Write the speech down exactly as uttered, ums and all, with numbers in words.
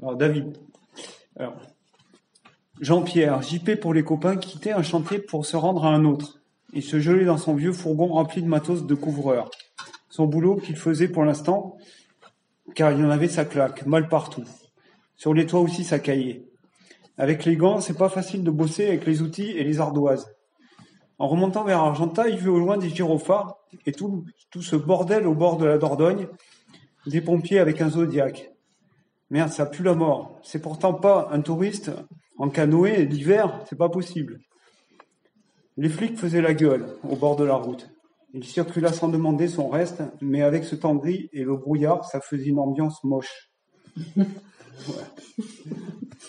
Alors, David. Alors, Jean-Pierre, J P pour les copains, quittait un chantier pour se rendre à un autre. Il se gelait dans son vieux fourgon rempli de matos de couvreur. Son boulot qu'il faisait pour l'instant, car il en avait sa claque, mal partout. Sur les toits aussi ça caillait. Avec les gants, c'est pas facile de bosser avec les outils et les ardoises. En remontant vers Argenta, il vit au loin des gyrophares et tout, tout ce bordel au bord de la Dordogne, des pompiers avec un Zodiac. Merde, ça pue la mort. C'est pourtant pas un touriste en canoë l'hiver, c'est pas possible. Les flics faisaient la gueule au bord de la route. Il circula sans demander son reste, mais avec ce temps gris et le brouillard, ça faisait une ambiance moche. Ouais.